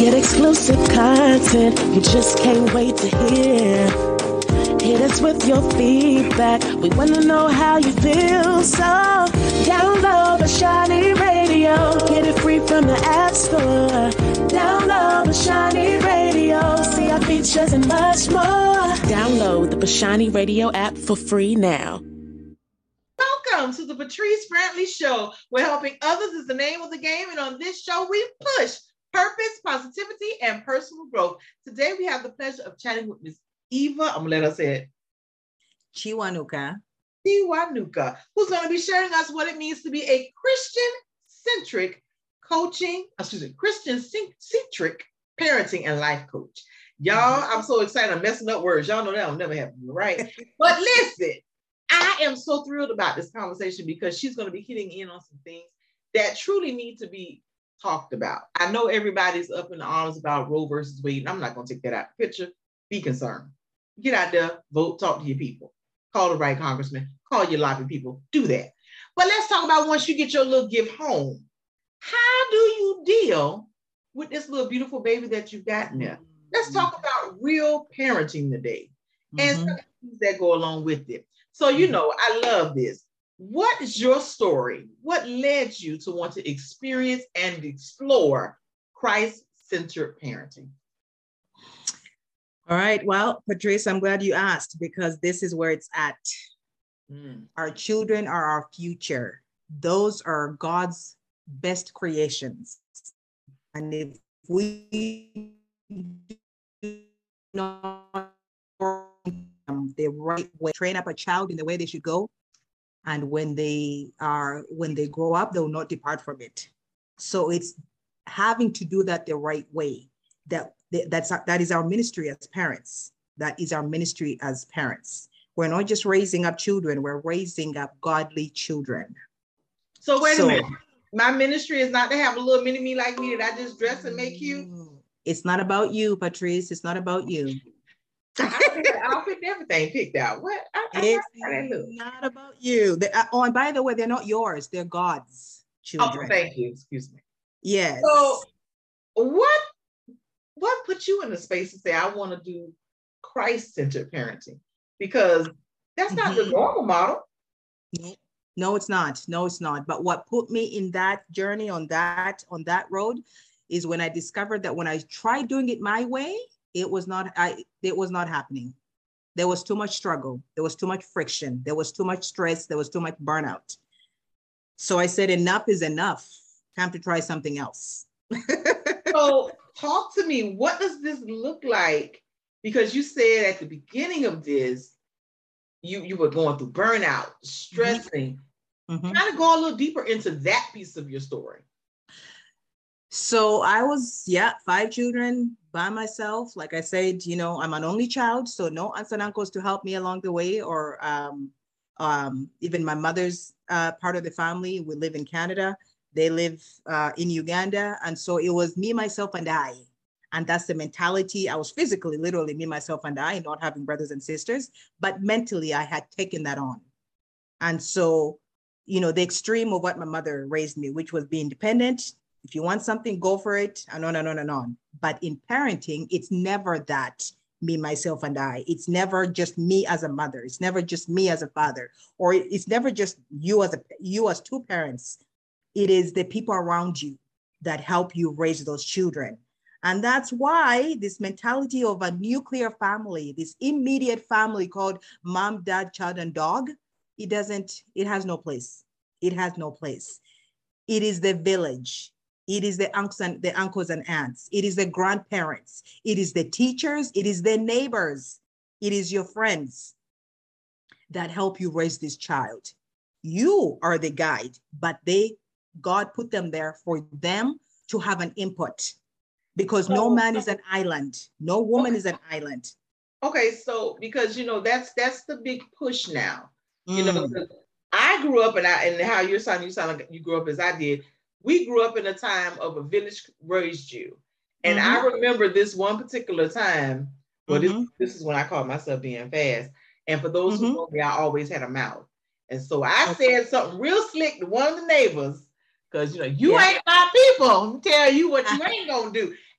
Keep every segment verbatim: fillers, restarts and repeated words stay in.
Get exclusive content you just can't wait to hear. Hit us with your feedback. We want to know how you feel. So download Bashani Radio. Get it free from the App Store. Download Bashani Radio. See our features and much more. Download the Bashani Radio app for free now. Welcome to the Patrice Brantley Show, where helping others is the name of the game. And on this show, we push purpose, positivity, and personal growth. Today, we have the pleasure of chatting with Miz Eva. I'm going to let her say it. Chiwanuka. Chiwanuka, who's going to be sharing us what it means to be a Christian-centric coaching, excuse me, Christian-centric parenting and life coach. Y'all, I'm so excited. I'm messing up words. Y'all know that will never happen, right? But listen, I am so thrilled about this conversation because she's going to be hitting in on some things that truly need to be talked about. I know everybody's up in the arms about Roe versus Wade, and I'm not going to take that out of the picture. Be concerned. Get out there, vote, talk to your people. Call the right congressman, call your lobby people, do that. But let's talk about once you get your little gift home, how do you deal with this little beautiful baby that you've gotten there? Let's talk about real parenting today and mm-hmm. some things that go along with it. So, you know, I love this. What is your story? What led you to want to experience and explore Christ-centered parenting? All right. Well, Patrice, I'm glad you asked because this is where it's at. Mm. Our children are our future. Those are God's best creations. And if we do not the right way, train up a child in the way they should go, and when they are, when they grow up, they will not depart from it. So it's having to do that the right way. That that's that is our ministry as parents. That is our ministry as parents. We're not just raising up children, we're raising up godly children. So wait so, a minute. My ministry is not to have a little mini me like me that I just dress and make cute. It's not about you, Patrice. It's not about you. I have the outfit and everything picked out. What? I, I it's not about you. They, uh, oh, and by the way, they're not yours. They're God's children. Oh, thank you. Excuse me. Yes. So what what put you in the space to say, I want to do Christ-centered parenting? Because that's not mm-hmm. the normal model. No. No, it's not. No, it's not. But what put me in that journey on that on that road is when I discovered that when I tried doing it my way, it was not I it was not happening. There was too much struggle. There was too much friction. There was too much stress. There was too much burnout. So I said, enough is enough. Time to try something else. So talk to me. What does this look like? Because you said at the beginning of this, you, you were going through burnout, stressing. Mm-hmm. Kind of go a little deeper into that piece of your story. So I was, yeah, five children by myself. Like I said, you know, I'm an only child, so no aunts and uncles to help me along the way, or um, um, even my mother's uh, part of the family. We live in Canada. They live uh, in Uganda. And so it was me, myself, and I. And that's the mentality. I was physically, literally me, myself, and I, not having brothers and sisters, but mentally I had taken that on. And so, you know, the extreme of what my mother raised me, which was be independent. If you want something, go for it, and on and on and on. But in parenting, it's never that me, myself, and I. It's never just me as a mother. It's never just me as a father, or it's never just you as a you as two parents. It is the people around you that help you raise those children. And that's why this mentality of a nuclear family, this immediate family called mom, dad, child, and dog, it doesn't, it has no place. It has no place. It is the village. It is the uncles and the uncles and aunts. It is the grandparents. It is the teachers. It is the neighbors. It is your friends that help you raise this child. You are the guide, but they, God put them there for them to have an input, because no man is an island. No woman okay. is an island. Okay, so because, you know, that's that's the big push now. Mm. You know, I grew up, and I and how you're sounding, you sound like you grew up as I did. We grew up in a time of a village raised you. And mm-hmm. I remember this one particular time, well, mm-hmm. this, this is when I called myself being fast. And for those mm-hmm. who know me, I always had a mouth. And so I okay. said something real slick to one of the neighbors, because, you know, you yeah. ain't my people. I'm telling you what you ain't going to do.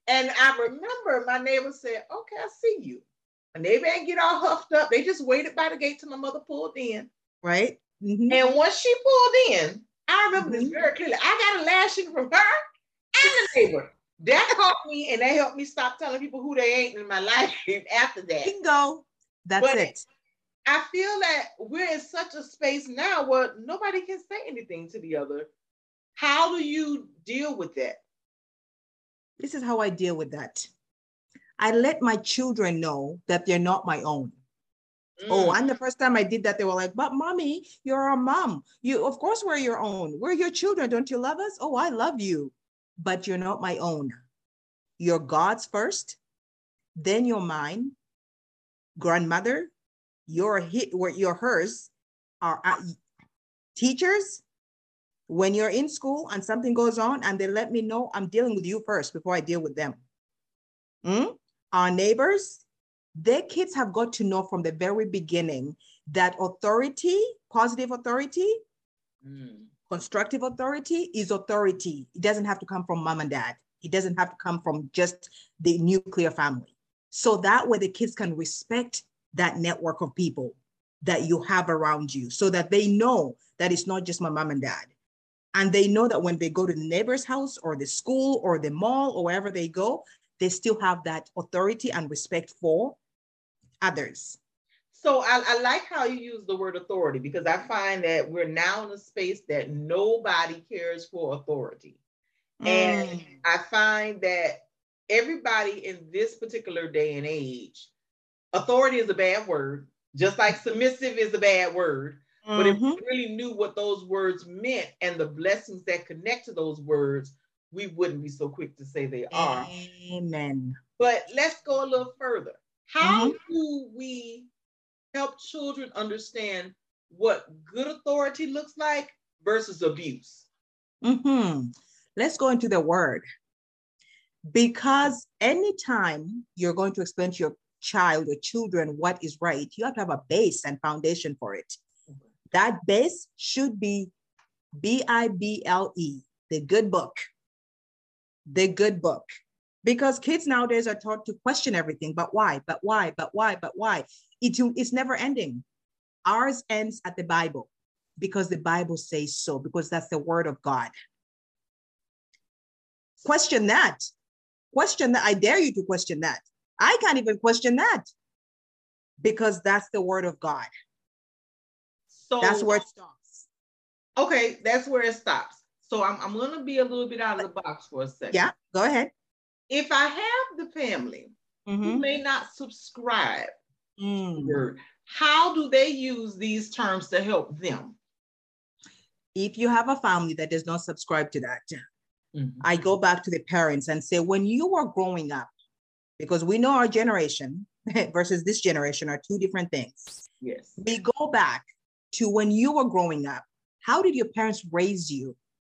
And I remember my neighbor said, okay, I see you. My neighbor ain't get all huffed up. They just waited by the gate till my mother pulled in. Right. Mm-hmm. And once she pulled in, I remember mm-hmm. this very clearly. I got a lashing from her and the neighbor. That caught me, and that helped me stop telling people who they ain't in my life after that. Bingo. That's but it. I feel that we're in such a space now where nobody can say anything to the other. How do you deal with that? This is how I deal with that. I let my children know that they're not my own. Mm. Oh, and the first time I did that, they were like, but mommy, you're our mom. You, of course, we're your own. We're your children. Don't you love us? Oh, I love you. But you're not my own. You're God's first, then you're mine. Grandmother, you're, hit, you're hers. Our uh, teachers, when you're in school and something goes on and they let me know, I'm dealing with you first before I deal with them. Mm? Our neighbors, their kids have got to know from the very beginning that authority, positive authority, mm. constructive authority is authority. It doesn't have to come from mom and dad. It doesn't have to come from just the nuclear family. So that way the kids can respect that network of people that you have around you so that they know that it's not just my mom and dad. And they know that when they go to the neighbor's house or the school or the mall or wherever they go, they still have that authority and respect for others. So I, I like how you use the word authority, because I find that we're now in a space that nobody cares for authority. Mm. And I find that everybody in this particular day and age, authority is a bad word, just like submissive is a bad word. Mm-hmm. But if we really knew what those words meant and the blessings that connect to those words, we wouldn't be so quick to say they are. Amen. But let's go a little further. How mm-hmm. do we help children understand what good authority looks like versus abuse? Mm-hmm. Let's go into the word. Because anytime you're going to explain to your child or children what is right, you have to have a base and foundation for it. Mm-hmm. That base should be B I B L E, the good book. The good book. Because kids nowadays are taught to question everything, but why, but why, but why, but why? It, it's never ending. Ours ends at the Bible because the Bible says so, because that's the word of God. Question that. Question that. I dare you to question that. I can't even question that because that's the word of God. So that's where it stops. Okay, that's where it stops. So I'm, I'm going to be a little bit out of the box for a second. Yeah, go ahead. If I have the family mm-hmm. who may not subscribe mm. to the word, how do they use these terms to help them? If you have a family that does not subscribe to that, mm-hmm. I go back to the parents and say, when you were growing up, because we know our generation versus this generation are two different things. Yes. We go back to when you were growing up. How did your parents raise you?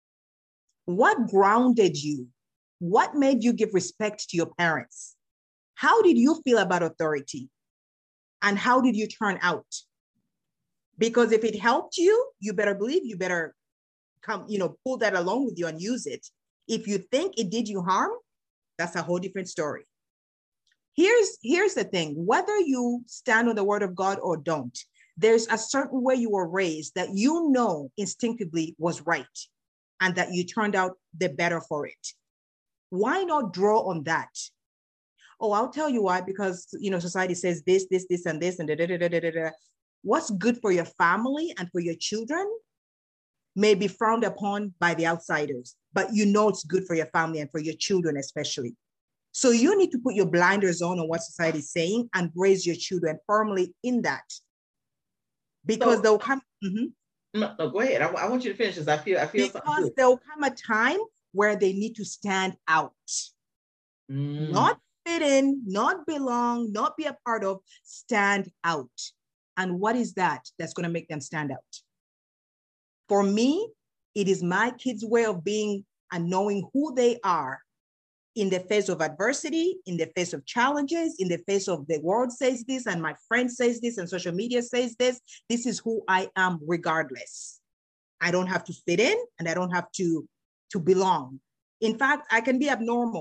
What grounded you? What made you give respect to your parents? How did you feel about authority? And how did you turn out? Because if it helped you, you better believe you better come, you know, pull that along with you and use it. If you think it did you harm, that's a whole different story. Here's, here's the thing, whether you stand on the word of God or don't, there's a certain way you were raised that you know instinctively was right and that you turned out the better for it. Why not draw on that? Oh, I'll tell you why, because, you know, society says this, this, this, and this, and da, da, da, da, da, da. What's good for your family and for your children may be frowned upon by the outsiders, but you know it's good for your family and for your children especially. So you need to put your blinders on on what society is saying and raise your children firmly in that. Because so, they'll come. Mm-hmm. No, no, go ahead. I, I want you to finish this. I feel, I feel because there'll come a time where they need to stand out. Mm. Not fit in, not belong, not be a part of, stand out. And what is that that's going to make them stand out? For me, it is my kids' way of being and knowing who they are in the face of adversity, in the face of challenges, in the face of the world says this and my friend says this and social media says this. This is who I am regardless. I don't have to fit in and I don't have to, to belong. In fact, I can be abnormal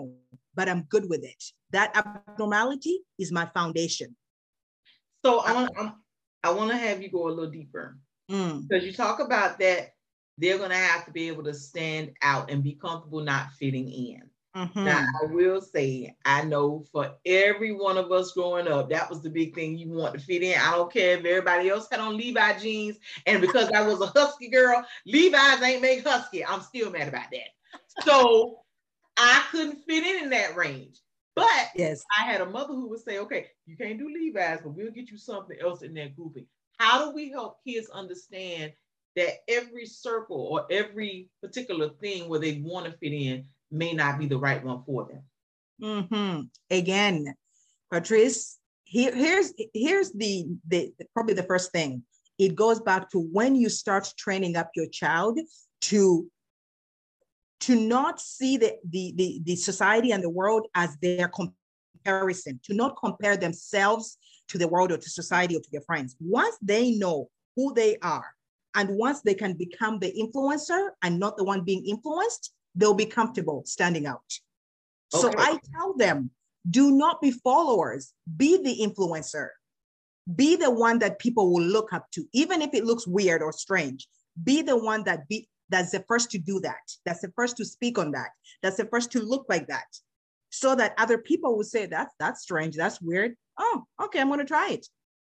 but I'm good with it. That abnormality is my foundation. So I want I want to have you go a little deeper mm. because you talk about that they're going to have to be able to stand out and be comfortable not fitting in. Mm-hmm. Now, I will say, I know for every one of us growing up, that was the big thing you want to fit in. I don't care if everybody else had on Levi jeans. And because I was a husky girl, Levi's ain't make husky. I'm still mad about that. So I couldn't fit in in that range. But yes, I had a mother who would say, okay, you can't do Levi's, but we'll get you something else in that grouping. How do we help kids understand that every circle or every particular thing where they want to fit in may not be the right one for them? Mm-hmm. Again, Patrice, here, here's here's the, the probably the first thing. It goes back to when you start training up your child to to not see the, the, the, the society and the world as their comparison, to not compare themselves to the world or to society or to their friends. Once they know who they are, and once they can become the influencer and not the one being influenced, they'll be comfortable standing out. Okay. So I tell them, do not be followers, be the influencer. Be the one that people will look up to, even if it looks weird or strange. Be the one that be that's the first to do that. That's the first to speak on that. That's the first to look like that. So that other people will say, that's, that's strange, that's weird. Oh, okay, I'm gonna try it.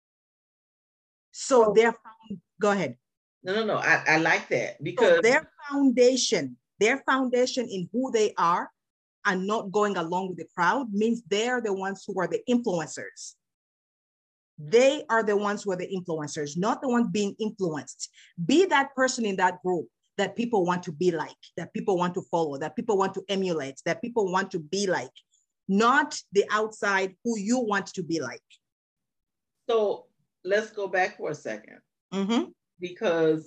So their, go ahead. No, no, no, I, I like that because- so their foundation, their foundation in who they are and not going along with the crowd means they're the ones who are the influencers. They are the ones who are the influencers, not the ones being influenced. Be that person in that group that people want to be like, that people want to follow, that people want to emulate, that people want to be like, not the outside who you want to be like. So let's go back for a second. Mm-hmm. Because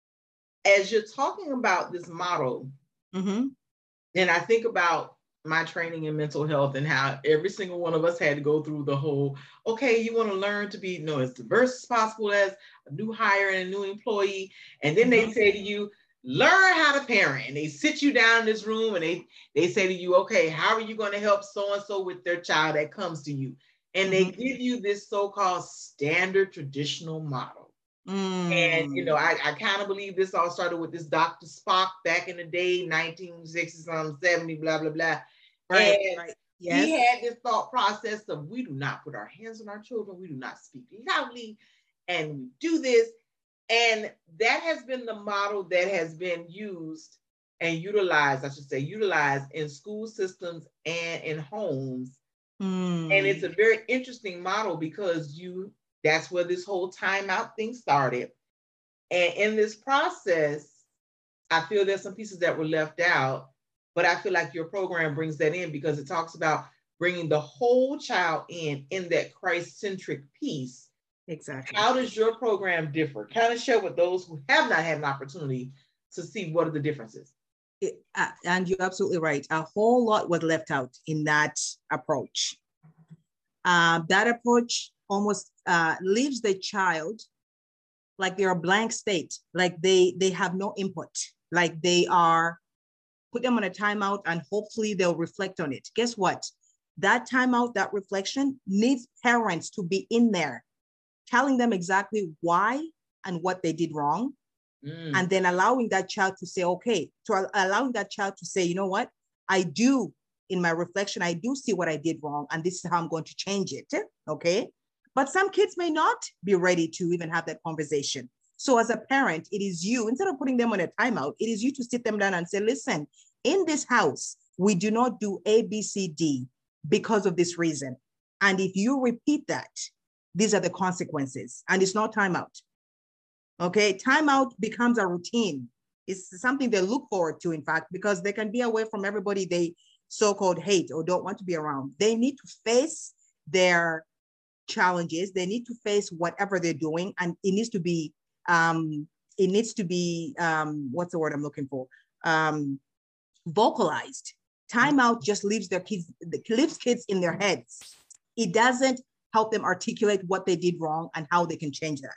as you're talking about this model, mm-hmm. and I think about my training in mental health and how every single one of us had to go through the whole, okay, you want to learn to be, you know, as diverse as possible as a new hire and a new employee. And then mm-hmm. they say to you, learn how to parent. And they sit you down in this room and they, they say to you, okay, how are you going to help so-and-so with their child that comes to you? And mm-hmm. they give you this so-called standard traditional model. Mm. And, you know, I, I kind of believe this all started with this Doctor Spock back in the day, nineteen sixty, seventy, blah, blah, blah. Right, and right. Yes. He had this thought process of we do not put our hands on our children. We do not speak loudly. And we do this. And that has been the model that has been used and utilized, I should say, utilized in school systems and in homes. Mm. And it's a very interesting model because you that's where this whole timeout thing started. And in this process, I feel there's some pieces that were left out, but I feel like your program brings that in because it talks about bringing the whole child in, in that Christ-centric piece. Exactly. How does your program differ? Kind of share with those who have not had an opportunity to see what are the differences. It, uh, and you're absolutely right. A whole lot was left out in that approach. Uh, that approach almost uh, leaves the child like they're a blank state, like they they have no input, like they are, put them on a timeout and hopefully they'll reflect on it. Guess what? That timeout, that reflection needs parents to be in there, telling them exactly why and what they did wrong. Mm. And then allowing that child to say, okay, to allowing that child to say, you know what, I do, in my reflection, I do see what I did wrong and this is how I'm going to change it, okay? But some kids may not be ready to even have that conversation. So as a parent, it is you, instead of putting them on a timeout, it is you to sit them down and say, listen, in this house, we do not do A, B, C, D because of this reason. And if you repeat that, these are the consequences. And it's not timeout. Okay, timeout becomes a routine. It's something they look forward to, in fact, because they can be away from everybody they so-called hate or don't want to be around. They need to face their challenges. They need to face whatever they're doing. And it needs to be, um, it needs to be, um, what's the word I'm looking for? Um, vocalized. Timeout just leaves their kids, leaves kids in their heads. It doesn't help them articulate what they did wrong and how they can change that.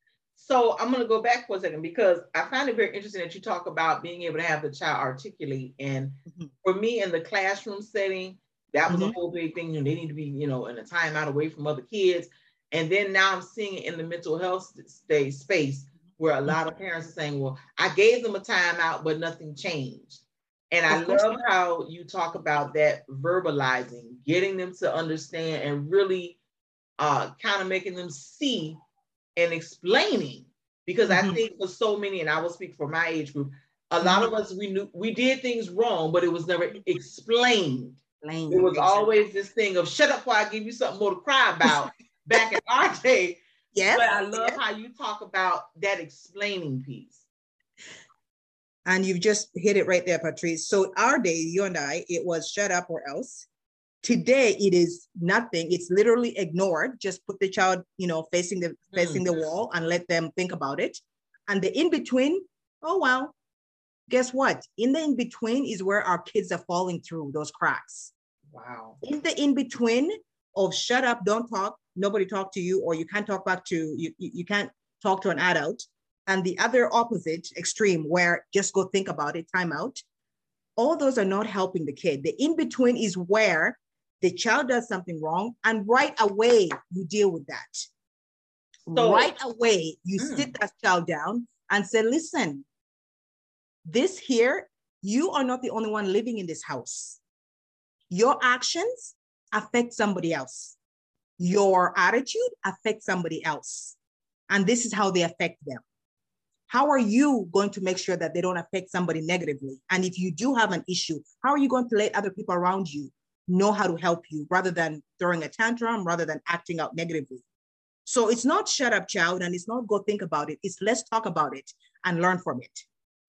So I'm going to go back for a second because I find it very interesting that you talk about being able to have the child articulate. And mm-hmm. for me in the classroom setting, That was Mm-hmm. a whole big thing. You know, they need to be, you know, in a timeout away from other kids. And then now I'm seeing it in the mental health state space where a lot of parents are saying, well, I gave them a timeout, but nothing changed. And I Of course. love how you talk about that verbalizing, getting them to understand and really uh, kind of making them see and explaining. Because Mm-hmm. I think for so many, and I will speak for my age group, a lot Mm-hmm. of us, we knew we did things wrong, but it was never explained. Explain, It was exactly. always this thing of shut up before I give you something more to cry about back in our day. Yes. But I love yes. how you talk about that explaining piece. And you've just hit it right there, Patrice. So our day, you and I, it was shut up or else. Today, it is nothing. It's literally ignored. Just put the child, you know, facing the facing Mm. the wall and let them think about it. And the in-between, oh, well, guess what? In the in-between is where our kids are falling through those cracks. Wow. In the in-between of shut up, don't talk, nobody talk to you, or you can't talk back to, you, you, you can't talk to an adult. And the other opposite extreme where just go think about it, time out. All those are not helping the kid. The in-between is where the child does something wrong and right away you deal with that. So, right away, you mm. sit that child down and say, listen, this here, you are not the only one living in this house. Your actions affect somebody else. Your attitude affects somebody else. And this is how they affect them. How are you going to make sure that they don't affect somebody negatively? And if you do have an issue, how are you going to let other people around you know how to help you rather than throwing a tantrum, rather than acting out negatively? So it's not shut up, child, and it's not go think about it. It's let's talk about it and learn from it.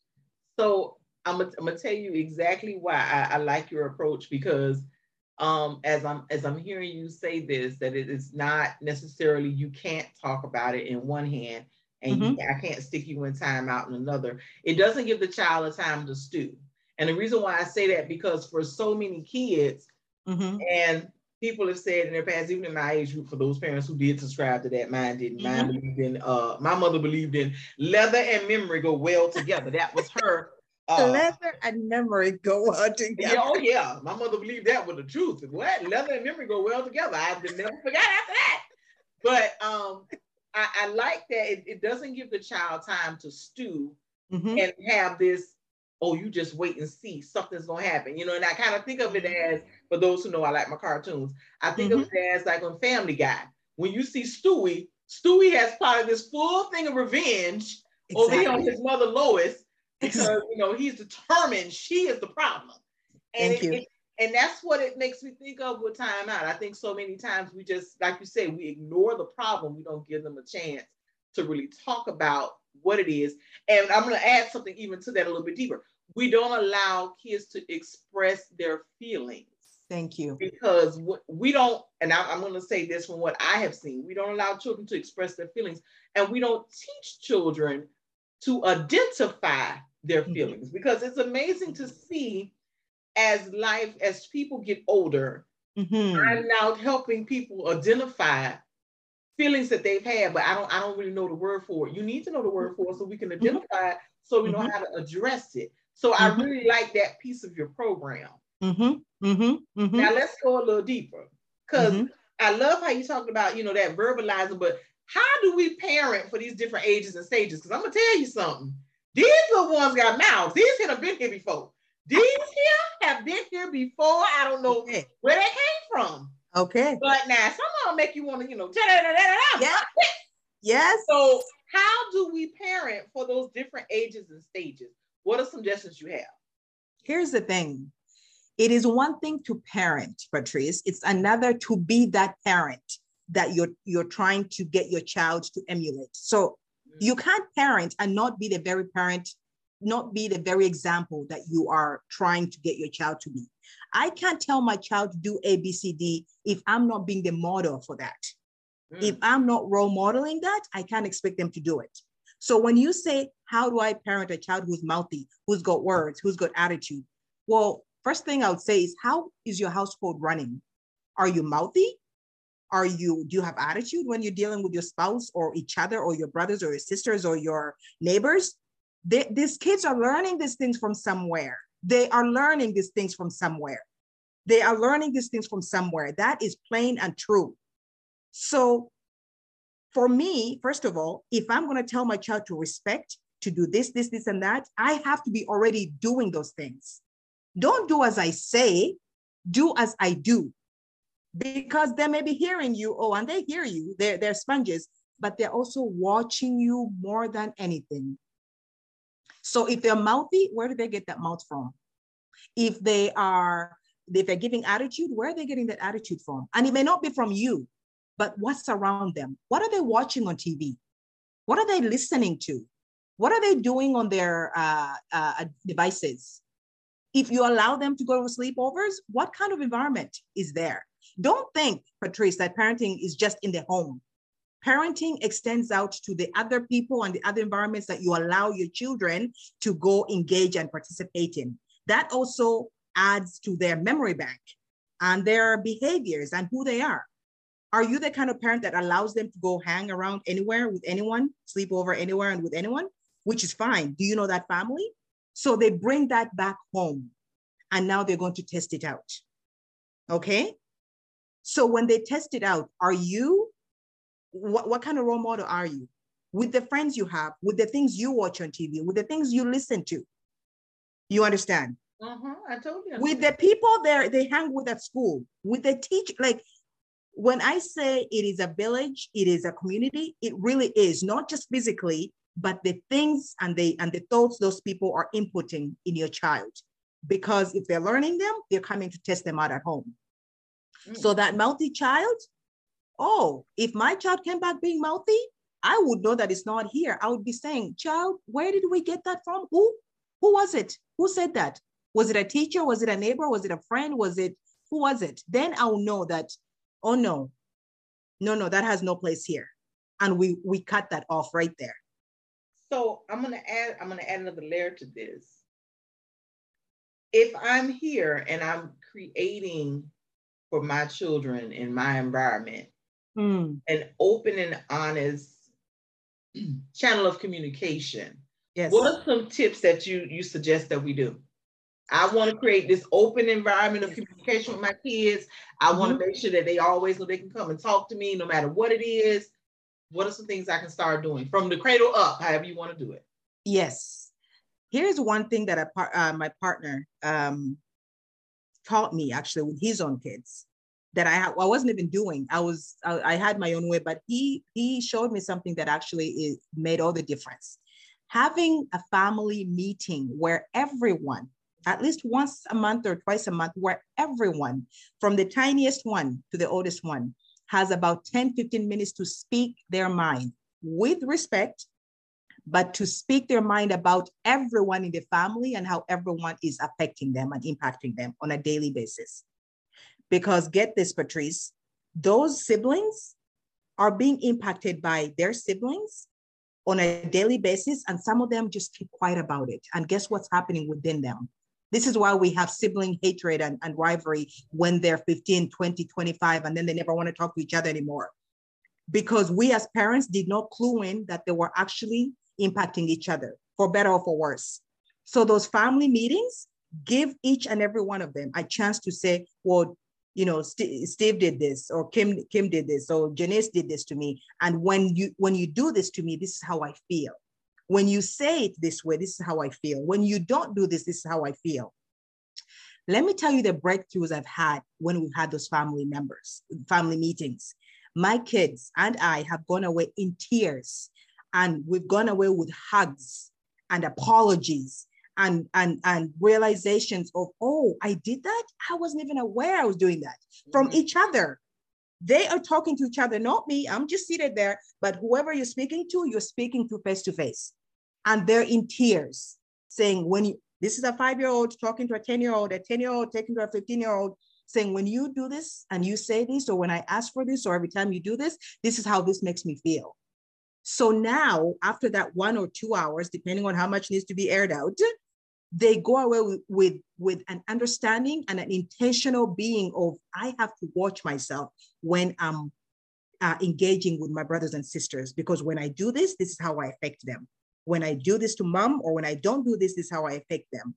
So I'm gonna, I'm gonna tell you exactly why I, I like your approach, because um, as I'm as I'm hearing you say this, that it is not necessarily you can't talk about it in one hand, and mm-hmm. you, I can't stick you in time out in another. It doesn't give the child a time to stew. And the reason why I say that, because for so many kids, mm-hmm. and people have said in their past, even in my age group, for those parents who did subscribe to that, mine didn't. Mm-hmm. Mine believed in, uh, my mother believed in leather and memory go well together. That was her. Uh, leather and memory go well together. Yeah, oh yeah, my mother believed that was the truth. What? Leather and memory go well together. I've never forgot after that. But um, I, I like that it, it doesn't give the child time to stew mm-hmm. and have this, oh, you just wait and see, something's gonna happen. You know, and I kind of think of it as, for those who know I like my cartoons, I think mm-hmm. of it as like on Family Guy. When you see Stewie, Stewie has probably this full thing of revenge exactly. over here on his mother Lois, because you know he's determined she is the problem. And Thank it, you. It, and that's what it makes me think of with time out. I think so many times we just, like you say, we ignore the problem. We don't give them a chance to really talk about what it is. And I'm going to add something even to that a little bit deeper. We don't allow kids to express their feelings. Thank you. Because we don't, and I'm going to say this from what I have seen, we don't allow children to express their feelings, and we don't teach children to identify their feelings, mm-hmm. because it's amazing to see as life, as people get older, mm-hmm. I'm now helping people identify feelings that they've had, but I don't, I don't really know the word for it. You need to know the word for it so we can identify mm-hmm. it, so we know mm-hmm. how to address it. So mm-hmm. I really like that piece of your program. Mm-hmm. Mm-hmm. Mm-hmm. Now let's go a little deeper, because mm-hmm. I love how you talked about, you know, that verbalizing, but how do we parent for these different ages and stages? Because I'm gonna tell you something. These little ones got mouths. These here have been here before. These here have been here before. I don't know okay. where they came from. Okay. But now some of them make you want to, you know, da-da-da-da-da-da. Yeah. Yes. So how do we parent for those different ages and stages? What are some suggestions you have? Here's the thing. It is one thing to parent, Patrice. It's another to be that parent that you're you're trying to get your child to emulate. So mm-hmm. you can't parent and not be the very parent, not be the very example that you are trying to get your child to be. I can't tell my child to do A, B, C, D if I'm not being the model for that. Mm-hmm. If I'm not role modeling that, I can't expect them to do it. So when you say, how do I parent a child who's mouthy, who's got words, who's got attitude? Well, first thing I would say is, how is your household running? Are you mouthy? Are you, do you have attitude when you're dealing with your spouse or each other or your brothers or your sisters or your neighbors? They, these kids are learning these things from somewhere. They are learning these things from somewhere. They are learning these things from somewhere. That is plain and true. So for me, first of all, if I'm going to tell my child to respect, to do this, this, this, and that, I have to be already doing those things. Don't do as I say, do as I do. Because they may be hearing you, oh, and they hear you, they're, they're sponges, but they're also watching you more than anything. So if they're mouthy, where do they get that mouth from? If they are, if they're giving attitude, where are they getting that attitude from? And it may not be from you, but what's around them? What are they watching on T V? What are they listening to? What are they doing on their uh, uh, devices? If you allow them to go to sleepovers, what kind of environment is there? Don't think, Patrice, that parenting is just in the home. Parenting extends out to the other people and the other environments that you allow your children to go engage and participate in. That also adds to their memory bank and their behaviors and who they are. Are you the kind of parent that allows them to go hang around anywhere with anyone, sleep over anywhere and with anyone, which is fine? Do you know that family? So they bring that back home and now they're going to test it out. Okay? So when they test it out, are you, what, what kind of role model are you? With the friends you have, with the things you watch on T V, with the things you listen to. You understand? Uh-huh, I told you. With the people there, they hang with at school, with the teacher, like when I say it is a village, it is a community, it really is, not just physically, but the things and the, and the thoughts those people are inputting in your child. Because if they're learning them, they're coming to test them out at home. Mm. So that mouthy child, oh, if my child came back being mouthy, I would know that it's not here. I would be saying, child, where did we get that from? Who? Who was it? Who said that? Was it a teacher? Was it a neighbor? Was it a friend? Was it, who was it? Then I'll know that, oh no, no, no, that has no place here. And we, we cut that off right there. So I'm gonna add, I'm gonna add another layer to this. If I'm here and I'm creating for my children in my environment, mm. an open and honest channel of communication, yes. What are some tips that you, you suggest that we do? I want to create this open environment of communication with my kids. I mm-hmm. want to make sure that they always know they can come and talk to me no matter what it is. What are some things I can start doing from the cradle up, however you want to do it? Yes. Here's one thing that I, uh, my partner um, taught me actually with his own kids that I, I wasn't even doing. I was, I, I had my own way, but he, he showed me something that actually is, made all the difference. Having a family meeting where everyone, at least once a month or twice a month, where everyone from the tiniest one to the oldest one has about ten, fifteen minutes to speak their mind with respect, but to speak their mind about everyone in the family and how everyone is affecting them and impacting them on a daily basis. Because get this, Patrice, those siblings are being impacted by their siblings on a daily basis, and some of them just keep quiet about it. And guess what's happening within them? This is why we have sibling hatred and, and rivalry when they're fifteen, twenty, twenty-five, and then they never want to talk to each other anymore. Because we as parents did not clue in that they were actually impacting each other, for better or for worse. So those family meetings give each and every one of them a chance to say, well, you know, St- Steve did this, or Kim, Kim did this, or Janice did this to me. And when you, when you do this to me, this is how I feel. When you say it this way, this is how I feel. When you don't do this, this is how I feel. Let me tell you the breakthroughs I've had when we've had those family members, family meetings. My kids and I have gone away in tears, and we've gone away with hugs and apologies and, and, and realizations of, oh, I did that? I wasn't even aware I was doing that, from mm-hmm. each other. They are talking to each other, not me. I'm just seated there, but whoever you're speaking to, you're speaking to face to face. And they're in tears saying, when you, this is a five-year-old talking to a ten-year-old, a ten-year-old talking to a fifteen-year-old, saying, when you do this and you say this, or when I ask for this, or every time you do this, this is how this makes me feel. So now, after that one or two hours, depending on how much needs to be aired out, they go away with, with, with an understanding and an intentional being of, I have to watch myself when I'm uh, engaging with my brothers and sisters, because when I do this, this is how I affect them. When I do this to mom, or when I don't do this, this is how I affect them.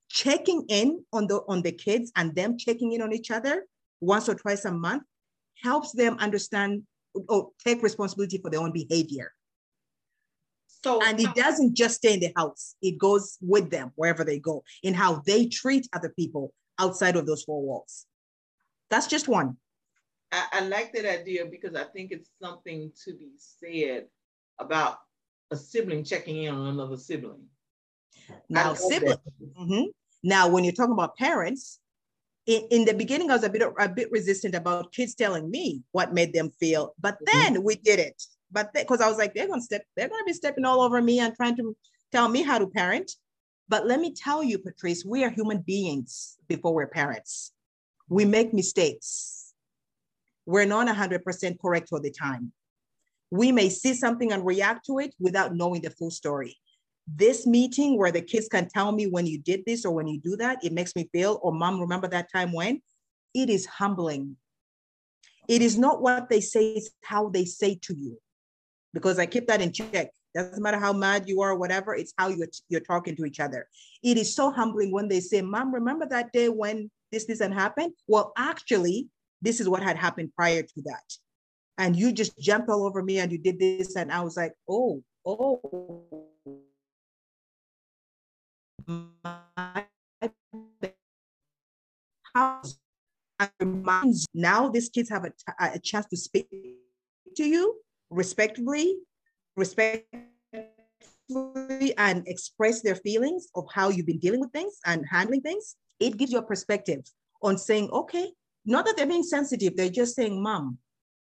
checking in on the on the kids and them checking in on each other once or twice a month helps them understand or take responsibility for their own behavior. So, and it doesn't just stay in the house. It goes with them wherever they go in how they treat other people outside of those four walls. That's just one. I, I like that idea because I think it's something to be said about a sibling checking in on another sibling. Now, sibling. Mm-hmm. Now, when you're talking about parents, in, in the beginning, I was a bit a bit resistant about kids telling me what made them feel, but then mm-hmm. we did it. But because I was like, they're gonna step, they're gonna be stepping all over me and trying to tell me how to parent. But let me tell you, Patrice, we are human beings before we're parents. We make mistakes. We're not one hundred percent correct all the time. We may see something and react to it without knowing the full story. This meeting where the kids can tell me when you did this or when you do that, it makes me feel, or mom, remember that time when? It is humbling. It is not what they say, it's how they say to you. Because I keep that in check. Doesn't matter how mad you are or whatever, it's how you're, you're talking to each other. It is so humbling when they say, Mom, remember that day when this, this and happened? Well, actually, this is what had happened prior to that. And you just jumped all over me and you did this. And I was like, oh, oh. Now these kids have a, a chance to speak to you respectfully, respectfully, and express their feelings of how you've been dealing with things and handling things. It gives you a perspective on saying, okay, not that they're being sensitive, they're just saying, Mom,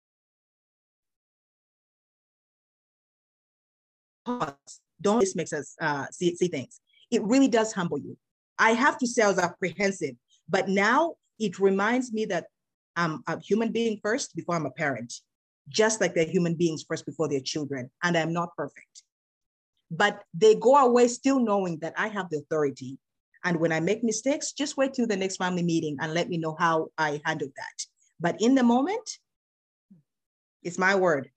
don't, this makes us uh, see, see things. It really does humble you. I have to say I was apprehensive, but now it reminds me that I'm a human being first before I'm a parent, just like they're human beings first before their children, and I'm not perfect. But they go away still knowing that I have the authority. And when I make mistakes, just wait till the next family meeting and let me know how I handled that. But in the moment, it's my word.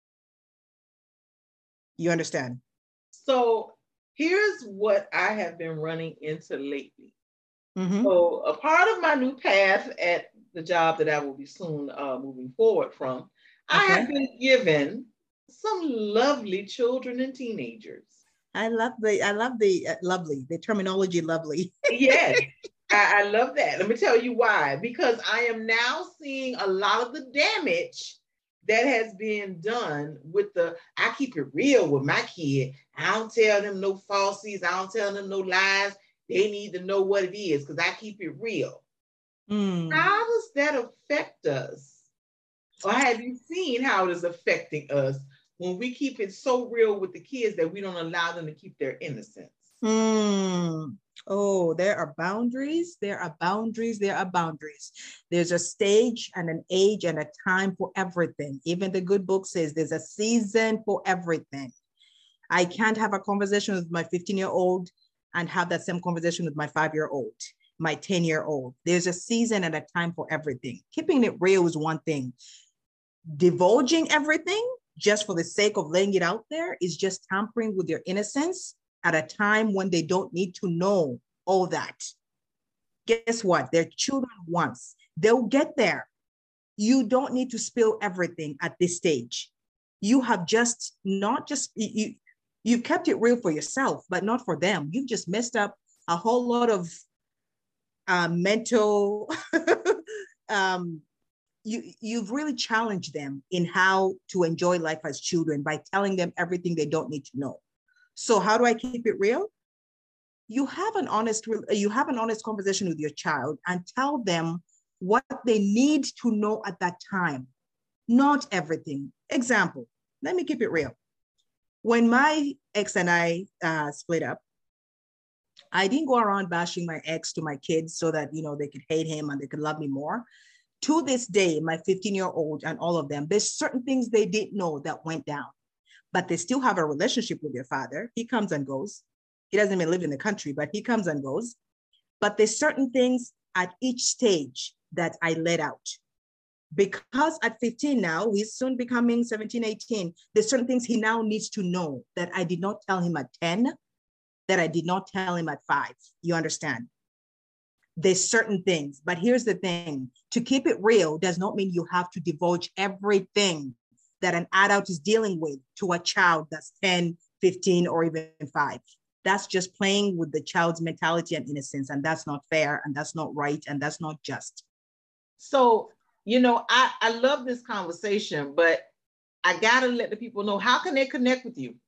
You understand? So here's what I have been running into lately. Mm-hmm. So a part of my new path at the job that I will be soon uh, moving forward from, okay. I have been given some lovely children and teenagers. I love the, I love the uh, lovely, the terminology lovely. Yes, I, I love that. Let me tell you why. Because I am now seeing a lot of the damage that has been done with the, I keep it real with my kid. I don't tell them no falsies. I don't tell them no lies. They need to know what it is because I keep it real. Mm. How does that affect us? Or have you seen how it is affecting us when we keep it so real with the kids that we don't allow them to keep their innocence? Mm. Oh, there are boundaries. There are boundaries. There are boundaries. There's a stage and an age and a time for everything. Even the good book says there's a season for everything. I can't have a conversation with my fifteen-year-old and have that same conversation with my five-year-old, my ten-year-old. There's a season and a time for everything. Keeping it real is one thing. Divulging everything just for the sake of laying it out there is just tampering with their innocence at a time when they don't need to know all that. Guess what? They're children once. They'll get there. You don't need to spill everything at this stage. You have just not just, you, you've kept it real for yourself, but not for them. You've just messed up a whole lot of uh, mental, um, you, you've really challenged them in how to enjoy life as children by telling them everything they don't need to know. So how do I keep it real? You have an honest, you have an honest conversation with your child and tell them what they need to know at that time, not everything. Example, let me keep it real. When my ex and I uh, split up, I didn't go around bashing my ex to my kids so that, you know, they could hate him and they could love me more. To this day, my fifteen-year-old and all of them, there's certain things they didn't know that went down, but they still have a relationship with their father. He comes and goes. He doesn't even live in the country, but he comes and goes. But there's certain things at each stage that I let out. Because at fifteen now, he's soon becoming seventeen, eighteen. There's certain things he now needs to know that I did not tell him at ten, that I did not tell him at five. You understand? there's certain things. But here's the thing, to keep it real does not mean you have to divulge everything that an adult is dealing with to a child that's ten, fifteen, or even five. That's just playing with the child's mentality and innocence. And that's not fair. And that's not right. And that's not just. So, you know, I, I love this conversation, but I got to let the people know, how can they connect with you?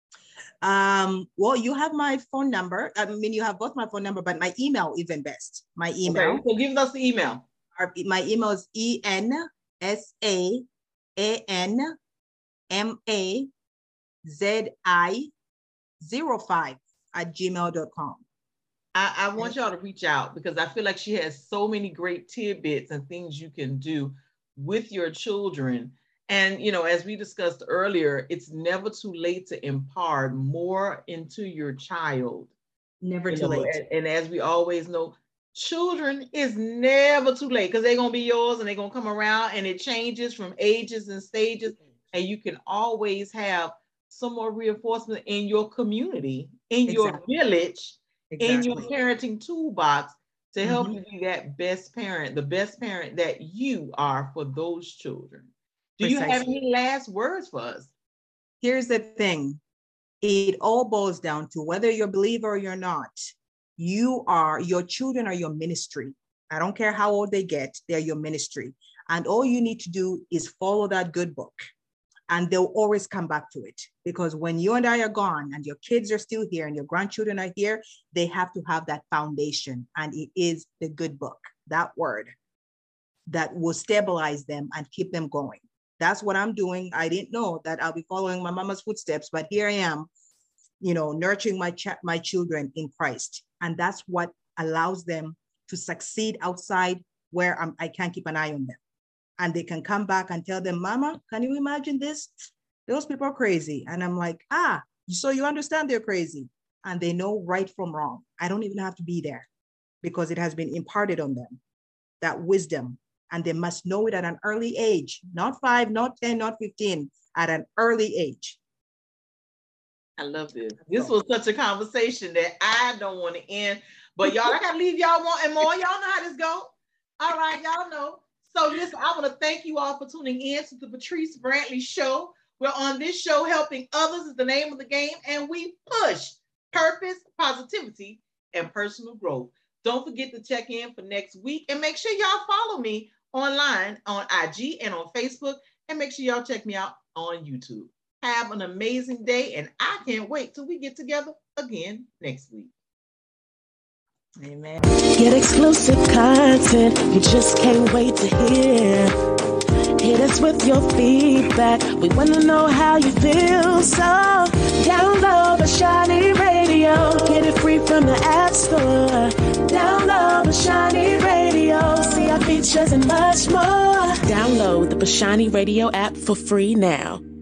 Um, well, you have my phone number. I mean, you have both my phone number, but my email even best. My email. Okay, so give us the email. Our, my email is E N S A A N M A Z I zero five at gmail dot com. I, I want y'all to reach out because I feel like she has so many great tidbits and things you can do with your children. And, you know, as we discussed earlier, it's never too late to impart more into your child. Never you too know, late. And, and as we always know, children is never too late because they're going to be yours and they're going to come around, and it changes from ages and stages. And you can always have some more reinforcement in your community, in Exactly. your village, Exactly. in your parenting toolbox to help Mm-hmm. you be that best parent, the best parent that you are for those children. Do Precisely. you have any last words for us? Here's the thing. It all boils down to whether you're a believer or you're not. You are, your children are your ministry. I don't care how old they get, they're your ministry. And all you need to do is follow that good book. And they'll always come back to it, because when you and I are gone and your kids are still here and your grandchildren are here, they have to have that foundation. And it is the good book, that word that will stabilize them and keep them going. That's what I'm doing. I didn't know that I'll be following my mama's footsteps, but here I am, you know, nurturing my ch- my children in Christ. And that's what allows them to succeed outside where I'm, I can't keep an eye on them. And they can come back and tell them, Mama, can you imagine this? Those people are crazy. And I'm like, ah, so you understand they're crazy. And they know right from wrong. I don't even have to be there because it has been imparted on them, that wisdom. And they must know it at an early age, not five, not ten, not fifteen, at an early age. I love this. This was such a conversation that I don't want to end, but y'all, I gotta leave y'all wanting more. Y'all know how this go. All right, y'all know. So listen, I want to thank you all for tuning in to the Patrice Brantley Show. We're on this show, helping others is the name of the game, and we push purpose, positivity, and personal growth. Don't forget to check in for next week, and make sure y'all follow me online on I G and on Facebook, and make sure y'all check me out on YouTube. Have an amazing day, and I can't wait till we get together again next week. Amen. Get exclusive content you just can't wait to hear. Hit us with your feedback. We want to know how you feel. So download Bashani Radio. Get it free from the App Store. Download Bashani Radio. See our features and much more. Download the Bashani Radio app for free now.